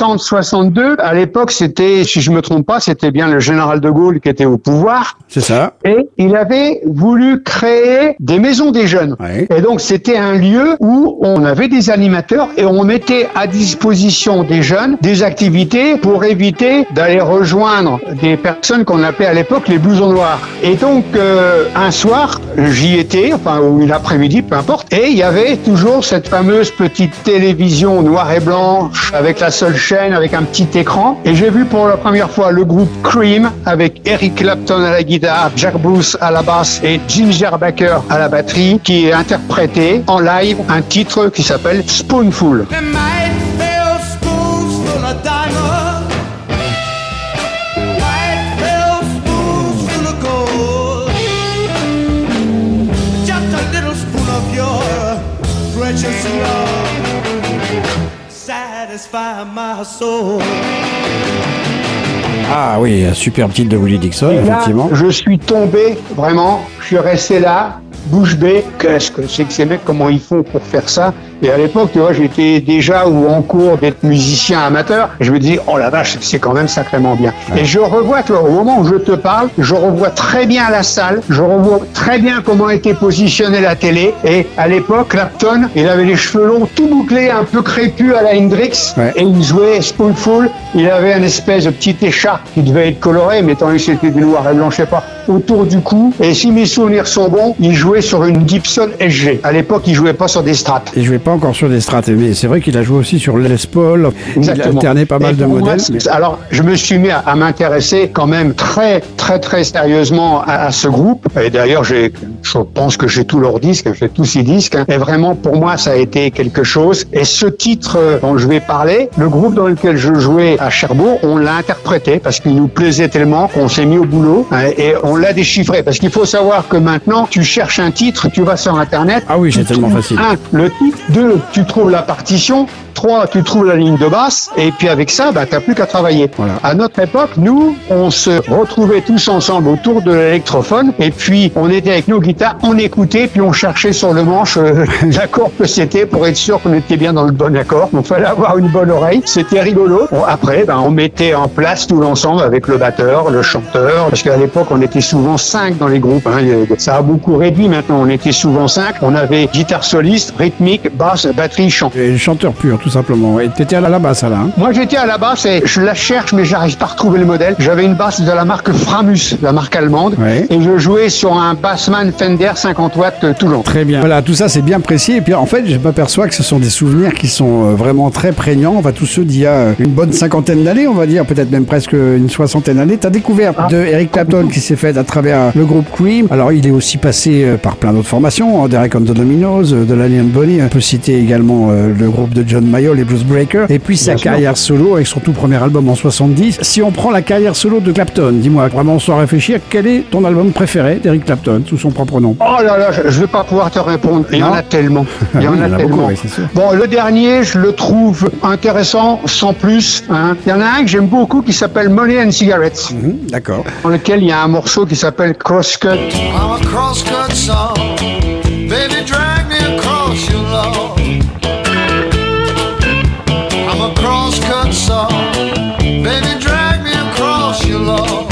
60-62. À l'époque, c'était, si je me trompe pas, c'était bien le général de Gaulle qui était au pouvoir. C'est ça. Et il avait voulu créer des maisons des jeunes. Ouais. Et donc, c'était un lieu où on avait des animateurs et on mettait à disposition des jeunes des activités pour éviter proposé d'aller rejoindre des personnes qu'on appelait à l'époque les blousons noirs. Et donc, un soir, j'y étais, enfin, ou une après-midi, peu importe, et il y avait toujours cette fameuse petite télévision noir et blanche, avec la seule chaîne, avec un petit écran. Et j'ai vu pour la première fois le groupe Cream, avec Eric Clapton à la guitare, Jack Bruce à la basse et Ginger Baker à la batterie, qui interprétait en live un titre qui s'appelle Spoonful. Ah oui, un super titre de Willie Dixon, et là, effectivement. Je suis tombé, vraiment, je suis resté là, bouche bée. Qu'est-ce que c'est que ces mecs, comment ils font pour faire ça? Et à l'époque, tu vois, j'étais déjà ou en cours d'être musicien amateur. Et je me disais, oh la vache, c'est quand même sacrément bien. Ouais. Et je revois, tu vois, au moment où je te parle, je revois très bien la salle, je revois très bien comment était positionnée la télé. Et à l'époque, Clapton, il avait les cheveux longs, tout bouclés, un peu crépus à la Hendrix. Ouais. Et il jouait Spoonful. Il avait un espèce de petit écharpe qui devait être coloré, mais tant que c'était du noir et blanc, je sais pas, autour du cou. Et si mes souvenirs sont bons, il jouait sur une Gibson SG. À l'époque, il jouait pas sur des Strats. Il jouait pas encore sur des Strats, mais c'est vrai qu'il a joué aussi sur Les Paul. Exactement. Il a alterné pas mal de modèles. Alors, je me suis mis à m'intéresser quand même très sérieusement à ce groupe. Et d'ailleurs, je pense que j'ai tous leurs disques, j'ai tous ces disques. Et vraiment, pour moi, ça a été quelque chose. Et ce titre dont je vais parler, le groupe dans lequel je jouais à Cherbourg, on l'a interprété parce qu'il nous plaisait tellement qu'on s'est mis au boulot et on l'a déchiffré. Parce qu'il faut savoir que maintenant, tu cherches un titre, tu vas sur Internet. Ah oui, c'est tellement facile. 1, le titre. 2, tu trouves la partition. 3, tu trouves la ligne de basse, et puis avec ça, t'as plus qu'à travailler. Voilà. À notre époque, nous, on se retrouvait tous ensemble autour de l'électrophone, et puis on était avec nos guitares, on écoutait, puis on cherchait sur le manche l'accord que c'était pour être sûr qu'on était bien dans le bon accord. Donc, fallait avoir une bonne oreille. C'était rigolo. Bon, après, on mettait en place tout l'ensemble avec le batteur, le chanteur, parce qu'à l'époque, on était souvent 5 dans les groupes. Hein. Ça a beaucoup réduit maintenant. On était souvent 5. On avait guitare soliste, rythmique, basse, batterie, chant. Et chanteur pur, tout simplement. Et t'étais à la basse, là, hein? Moi, j'étais à la basse et je la cherche, mais j'arrive pas à retrouver le modèle. J'avais une basse de la marque Framus, la marque allemande, ouais. Et je jouais sur un Bassman Fender 50 watts Toulon. Très bien. Voilà, tout ça, c'est bien précis. Et puis, en fait, je m'aperçois que ce sont des souvenirs qui sont vraiment très prégnants. Enfin, tous ceux d'il y a une bonne cinquantaine d'années, on va dire, peut-être même presque une soixantaine d'années. Ta découverte de Eric Clapton qui s'est faite à travers le groupe Cream. Alors, il est aussi passé par plein d'autres formations, Derek and the Dominos, de Lally and Bonnie. On peut citer également le groupe de John Mayall, les Blues Breakers. Et puis sa carrière solo avec son tout premier album en 70. Si on prend la carrière solo de Clapton, dis-moi, vraiment sans réfléchir, quel est ton album préféré d'Eric Clapton sous son propre nom? Oh là là, je vais pas pouvoir te répondre. Il y en a tellement. Il y en a tellement. Beaucoup, oui, c'est sûr. Bon, le dernier, je le trouve intéressant, sans plus. Hein. Il y en a un que j'aime beaucoup qui s'appelle Money and Cigarettes. D'accord. Dans lequel il y a un morceau qui s'appelle Crosscut. I'm a crosscut song. Baby, drag me across your lawn. I'm a crosscut song. Baby, drag me across your lawn.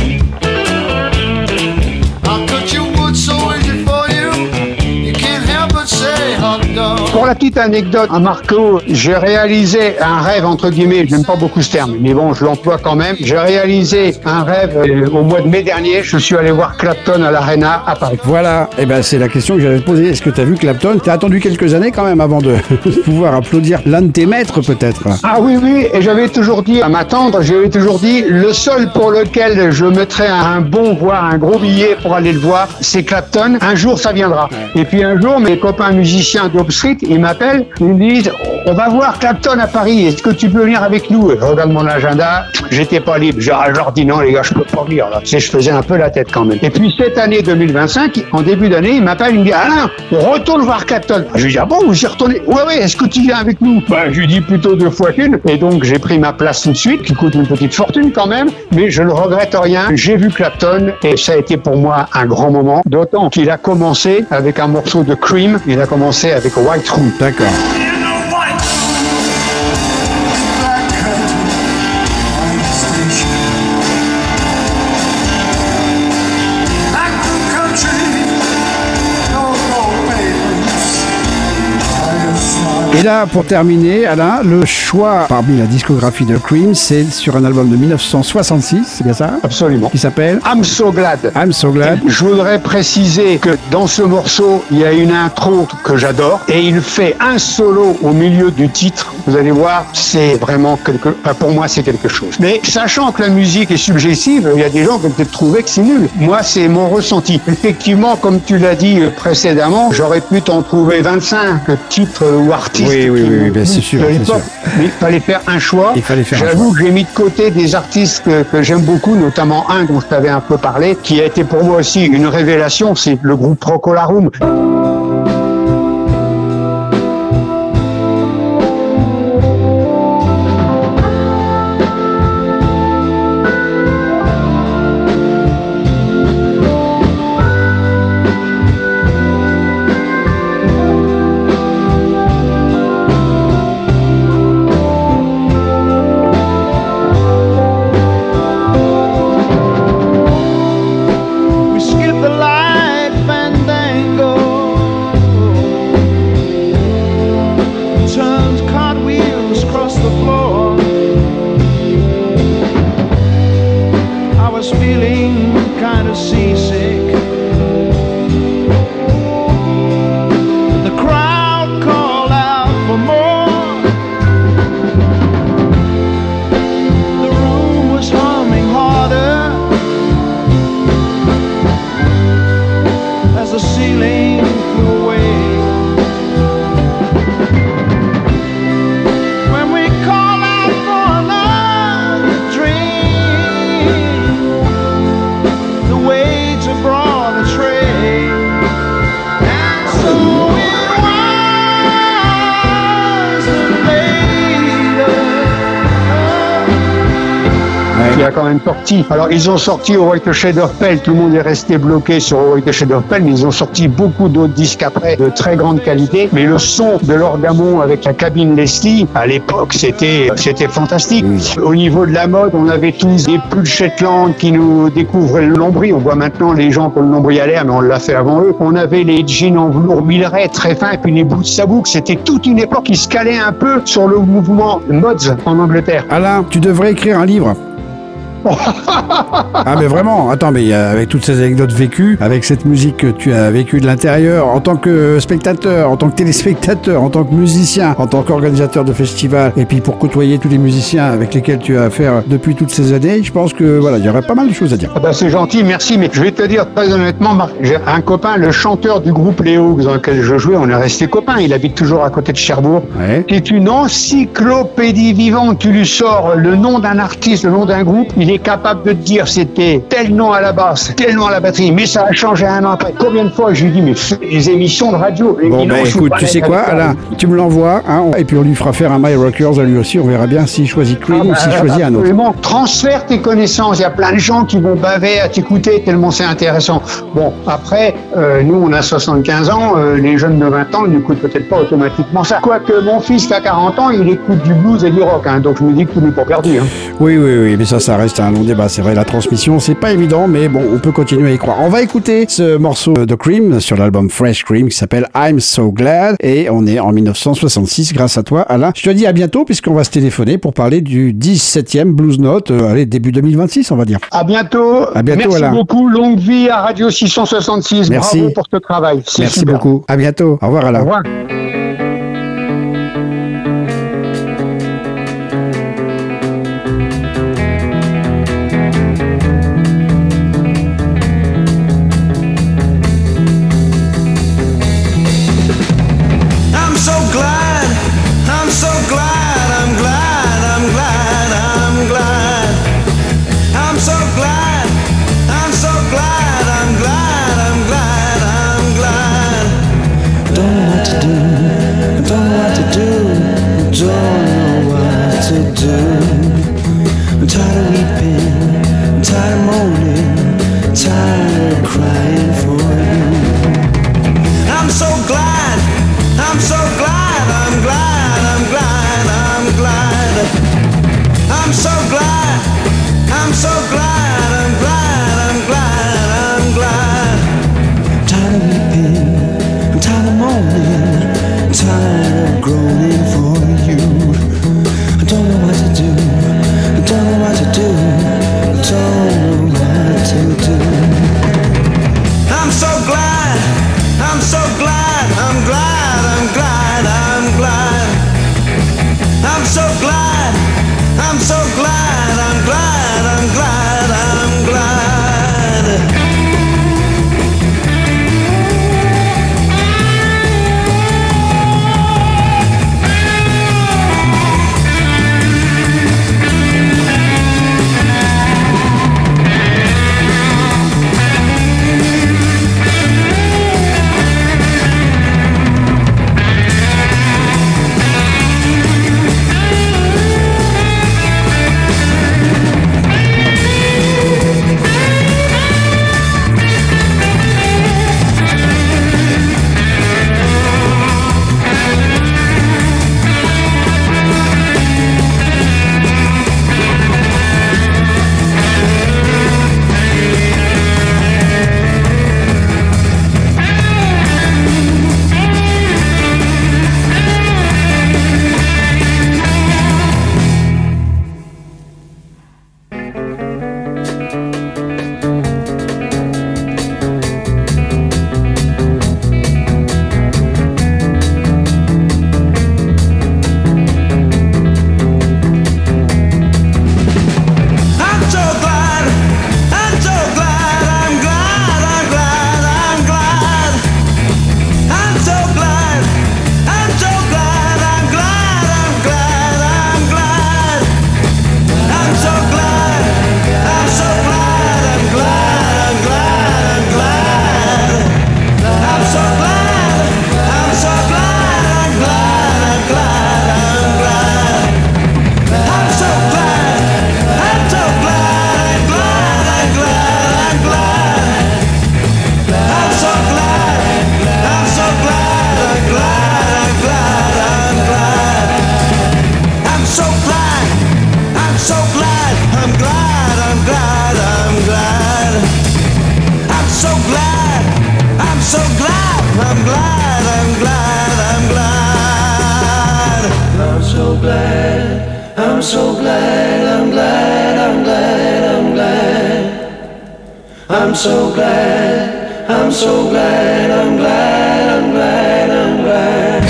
I'll cut your wood so easy for you. You can't help but say hot dog. Pour la petite anecdote, à Marco, j'ai réalisé un rêve, entre guillemets, j'aime pas beaucoup ce terme, mais bon, je l'emploie quand même. J'ai réalisé un rêve au mois de mai dernier, je suis allé voir Clapton à l'Arena à Paris. Voilà, et ben c'est la question que j'allais te poser. Est-ce que tu as vu Clapton? Tu as attendu quelques années quand même avant de pouvoir applaudir l'un de tes maîtres peut-être. Ah oui, et j'avais toujours dit à m'attendre, j'avais toujours dit, le seul pour lequel je mettrais un bon, voire un gros billet pour aller le voir, c'est Clapton. Un jour, ça viendra. Ouais. Et puis un jour, mes copains musiciens d'Aube Street, ils m'appellent, ils me disent, on va voir Clapton à Paris, est-ce que tu peux venir avec nous? Je regarde mon agenda, j'étais pas libre. Je leur dis non les gars, je peux pas venir là. Tu sais, je faisais un peu la tête quand même. Et puis cette année 2025, en début d'année, il m'appelle, il me dit Alain, on retourne voir Clapton. Je lui dis ah bon, vous y retournez? Ouais, est-ce que tu viens avec nous? Je lui dis plutôt 2 fois qu'une. Et donc j'ai pris ma place tout de suite, qui coûte une petite fortune quand même, mais je ne regrette rien. J'ai vu Clapton et ça a été pour moi un grand moment, d'autant qu'il a commencé avec un morceau de Cream, il a commencé avec White Room. D'accord. Smile. Et là, pour terminer, Alain, le choix parmi la discographie de Cream, c'est sur un album de 1966, c'est bien ça? Absolument. Qui s'appelle I'm So Glad. I'm So Glad. Je voudrais préciser que dans ce morceau, il y a une intro que j'adore et il fait un solo au milieu du titre. Vous allez voir, c'est vraiment pour moi, c'est quelque chose. Mais sachant que la musique est subjective, il y a des gens qui ont peut-être trouvé que c'est nul. Moi, c'est mon ressenti. Effectivement, comme tu l'as dit précédemment, j'aurais pu t'en trouver 25 titres ou artistes. Oui, bien c'est sûr. Mais il fallait faire un choix. J'avoue que j'ai mis de côté des artistes que j'aime beaucoup, notamment un dont je t'avais un peu parlé, qui a été pour moi aussi une révélation, c'est le groupe Procolarum. Quand même sorti. Alors ils ont sorti White Shade of Pale, tout le monde est resté bloqué sur White Shade of Pale, mais ils ont sorti beaucoup d'autres disques après de très grande qualité. Mais le son de l'orgamon avec la cabine Leslie, à l'époque, c'était fantastique. Au niveau de la mode, on avait tous des pulls Shetland qui nous découvraient le nombril. On voit maintenant les gens qui ont le nombril à l'air, mais on l'a fait avant eux. On avait les jeans en velours Milleray très fins, et puis les boots Sabouk. C'était toute une époque qui se calait un peu sur le mouvement mods en Angleterre. Alain, tu devrais écrire un livre. Ah mais vraiment, attends, mais avec toutes ces anecdotes vécues, avec cette musique que tu as vécue de l'intérieur, en tant que spectateur, en tant que téléspectateur, en tant que musicien, en tant qu'organisateur de festival, et puis pour côtoyer tous les musiciens avec lesquels tu as affaire depuis toutes ces années, je pense que voilà, il y aurait pas mal de choses à dire. Ah bah c'est gentil, merci, mais je vais te dire très honnêtement, Marc, j'ai un copain, le chanteur du groupe Les Hawks dans lequel je jouais, on est resté copains, il habite toujours à côté de Cherbourg. Ouais. C'est une encyclopédie vivante, tu lui sors le nom d'un artiste, le nom d'un groupe, il est capable de te dire c'était tel nom à la basse, tel nom à la batterie, mais ça a changé un an après. Combien de fois je lui dis mais fais des émissions de radio. Bon ben écoute, tu sais quoi, Alain, tu me l'envoies, hein, et puis on lui fera faire un My Rockers à lui aussi, on verra bien s'il choisit Cream ou s'il choisit un autre. Absolument, transfère tes connaissances, il y a plein de gens qui vont baver à t'écouter tellement c'est intéressant. Bon, après, nous on a 75 ans, les jeunes de 20 ans ils n'écoutent peut-être pas automatiquement ça. Quoique mon fils qui a 40 ans, il écoute du blues et du rock, hein, donc je me dis que tout n'est pas perdu. Hein. Oui, mais ça reste un long débat, c'est vrai, la transmission, c'est pas évident, mais bon, on peut continuer à y croire. On va écouter ce morceau de Cream sur l'album Fresh Cream qui s'appelle I'm So Glad, et on est en 1966 grâce à toi, Alain. Je te dis à bientôt puisqu'on va se téléphoner pour parler du 17e Blues Note, allez, début 2026, on va dire. À bientôt. Merci Alain. beaucoup, longue vie à Radio 666. Merci. Bravo pour ce travail. Merci super. beaucoup. À bientôt. Au revoir, Alain. Au revoir. Tired of groaning. so glad, I'm glad, I'm glad, I'm glad. I'm so glad, I'm so glad, I'm glad, I'm glad, I'm glad.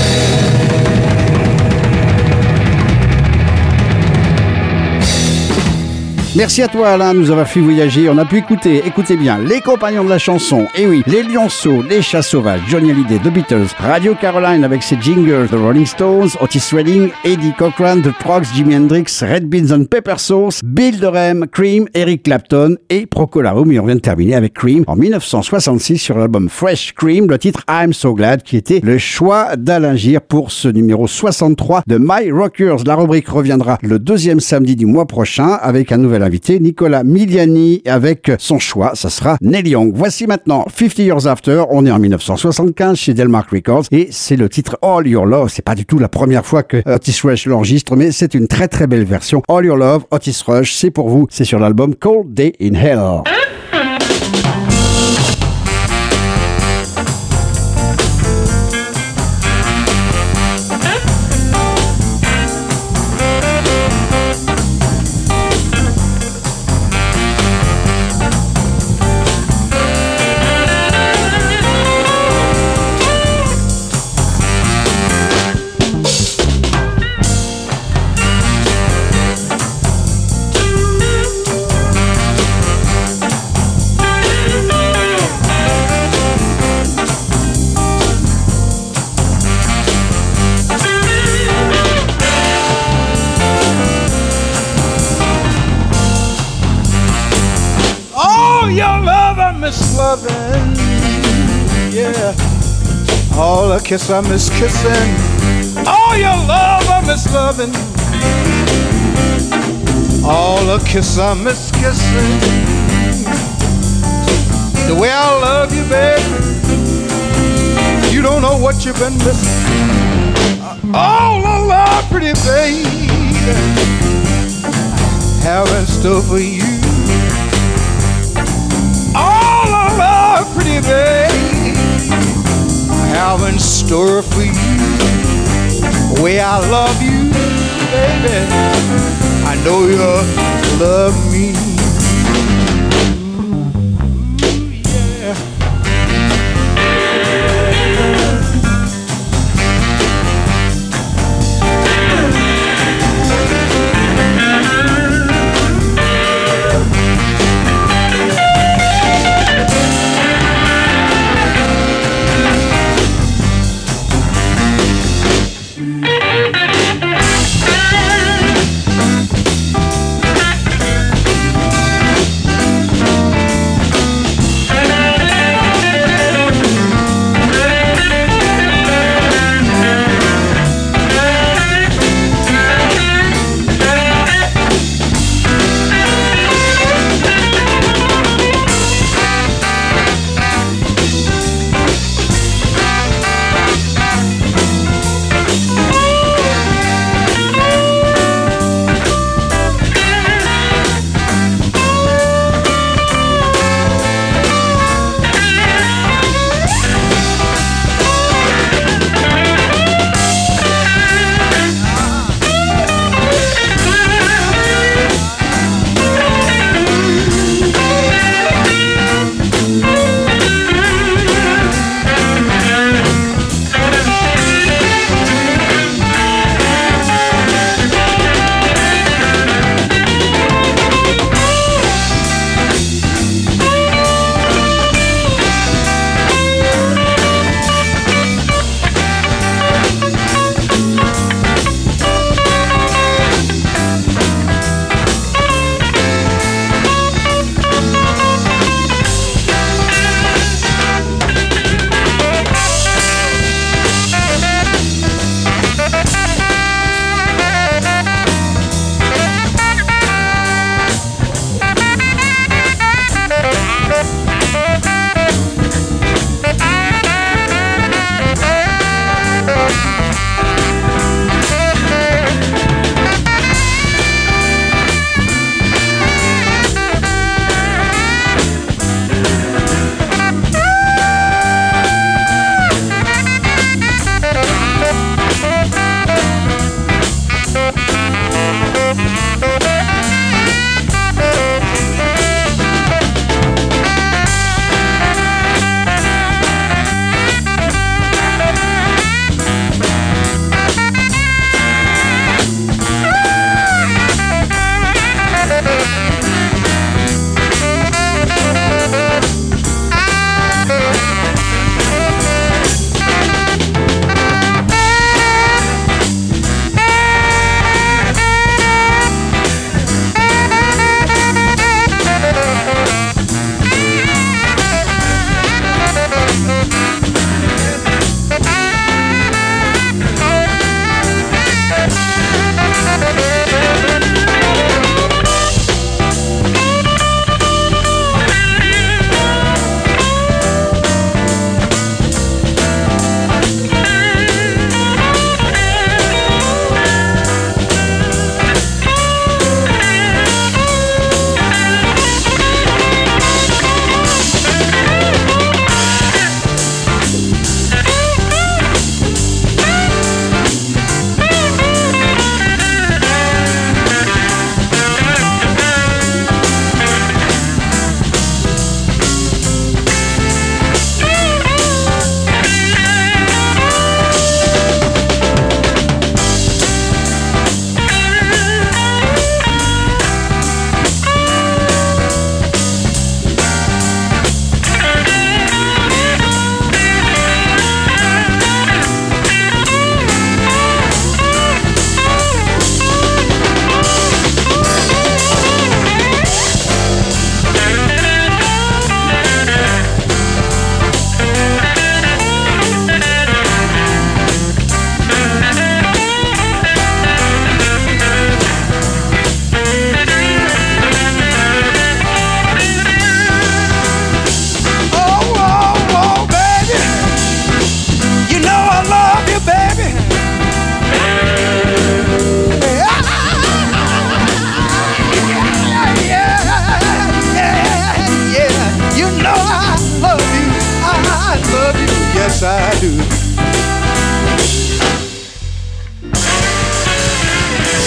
Merci à toi Alain, nous avoir fait voyager. On a pu écoutez bien, les compagnons de la chanson. Et oui, les Lionceaux, les Chats Sauvages, Johnny Hallyday, The Beatles, Radio Caroline avec ses jingles, The Rolling Stones, Otis Redding, Eddie Cochran, The Progs, Jimi Hendrix, Red Beans and Pepper Sauce, Bill Durham, Cream, Eric Clapton et Procolarum. Et on vient de terminer avec Cream en 1966 sur l'album Fresh Cream, le titre I'm So Glad qui était le choix d'Alain Gir pour ce numéro 63 de My Rockers. La rubrique reviendra le deuxième samedi du mois prochain avec un nouvel invité, Nicolas Miliani, avec son choix, ça sera Neil Young. Voici maintenant 50 Years After, on est en 1975 chez Delmark Records et c'est le titre All Your Love. C'est pas du tout la première fois que Otis Rush l'enregistre, mais c'est une très très belle version. All Your Love, Otis Rush, c'est pour vous, c'est sur l'album Cold Day in Hell. Loving, yeah. All a kiss I miss kissing. All your love I miss loving. All a kiss I miss kissing. The way I love you, baby, you don't know what you've been missing. All the love, pretty baby, have in store for you. Pretty babe, I have in store for you. The way I love you, baby, I know you'll love me.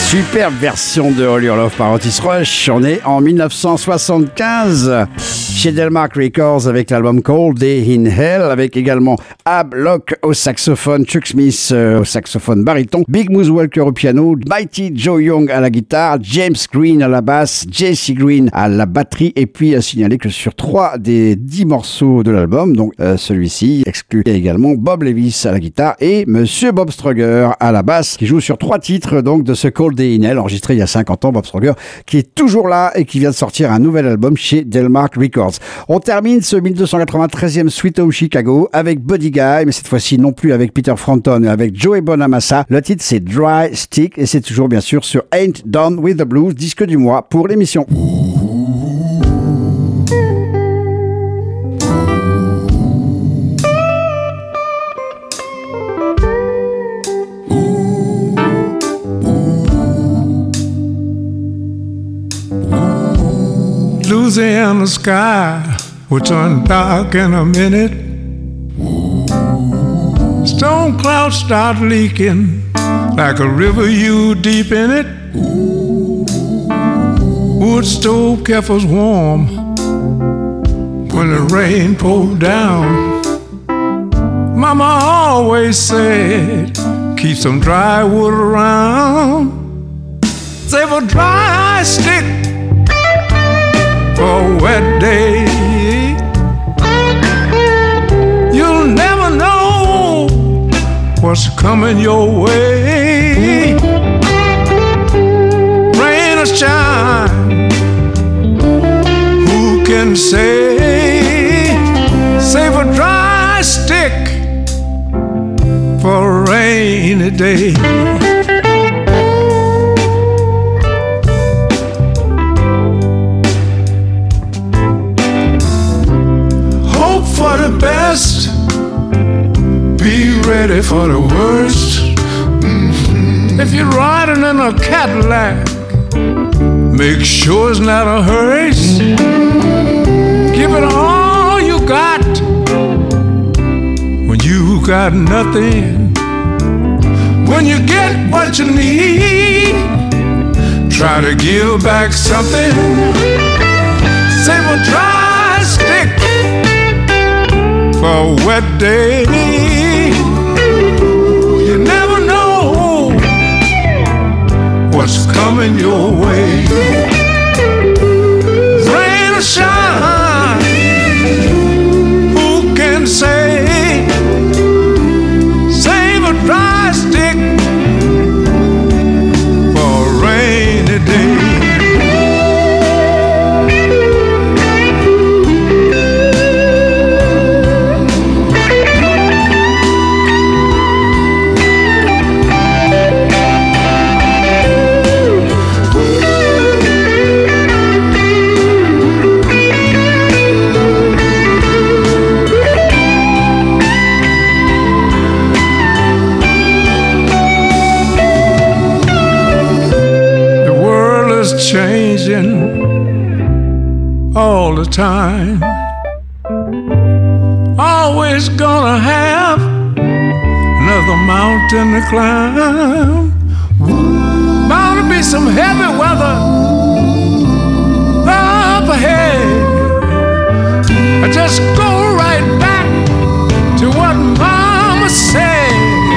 Superbe version de All Your Love par Otis Rush. On est en 1975 chez Delmark Records avec l'album Cold Day in Hell, avec également Ab Locke au saxophone, Chuck Smith au saxophone baryton, Big Moose Walker au piano, Mighty Joe Young à la guitare, James Green à la basse, Jesse Green à la batterie, et puis à signaler que sur 3 des 10 morceaux de l'album, donc celui-ci exclut également Bob Levis à la guitare et Monsieur Bob Strugger à la basse, qui joue sur 3 titres donc de ce Cold Day in Hell, enregistré il y a 50 ans. Bob Strugger qui est toujours là et qui vient de sortir un nouvel album chez Delmark Records. On termine ce 1293e Sweet Home Chicago avec Buddy Guy, mais cette fois-ci non plus avec Peter Frampton, mais avec Joey Bonamassa. Le titre c'est Dry Stick et c'est toujours bien sûr sur Ain't Done with the Blues, disque du mois pour l'émission. Louisiana sky will turn dark in a minute. Storm clouds start leaking like a river, you deep in it. Wood stove kept us warm when the rain poured down. Mama always said, keep some dry wood around. Save a dry stick for a wet day. You'll never know what's coming your way. Rain or shine, who can say? Save a dry stick for a rainy day. For the best, be ready for the worst. If you're riding in a Cadillac, make sure it's not a hearse. Give it all you got when you got nothing. When you get what you need, try to give back something. Save a dry stick for a wet day. You never know what's coming your way. Rain or shine, who can say? Save a dry stick for a rainy day. Changing all the time. Always gonna have another mountain to climb. Bound to be some heavy weather up ahead. I just go right back to what Mama said.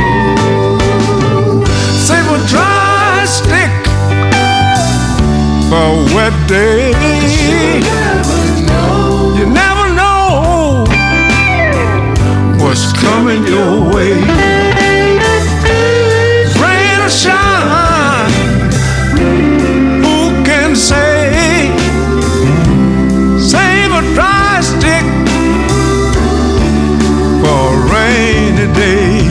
Save a dry stick for a wet day. You never know what's coming your way. Rain or shine, who can say? Save a dry stick for a rainy day.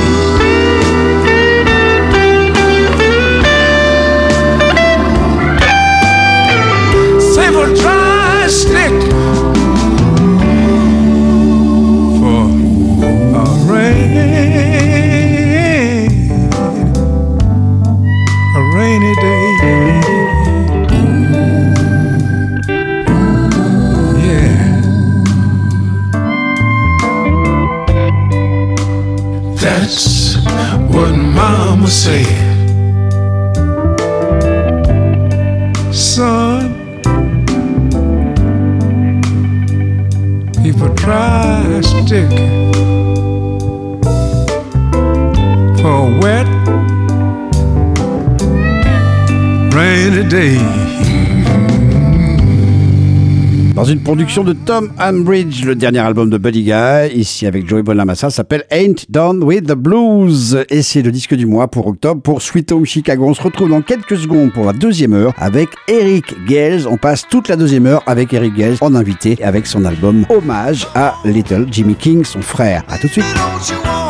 A dry stick for a rainy day. Yeah, that's what Mama said. keep a dry stick for a wet, rainy day. Dans une production de Tom Ambridge, le dernier album de Buddy Guy, ici avec Joey Bonamassa, s'appelle Ain't Done With The Blues. Et c'est le disque du mois pour octobre pour Sweet Home Chicago. On se retrouve dans quelques secondes pour la deuxième heure avec Eric Gales. On passe toute la deuxième heure avec Eric Gales en invité avec son album Hommage à Little Jimmy King, son frère. À tout de suite.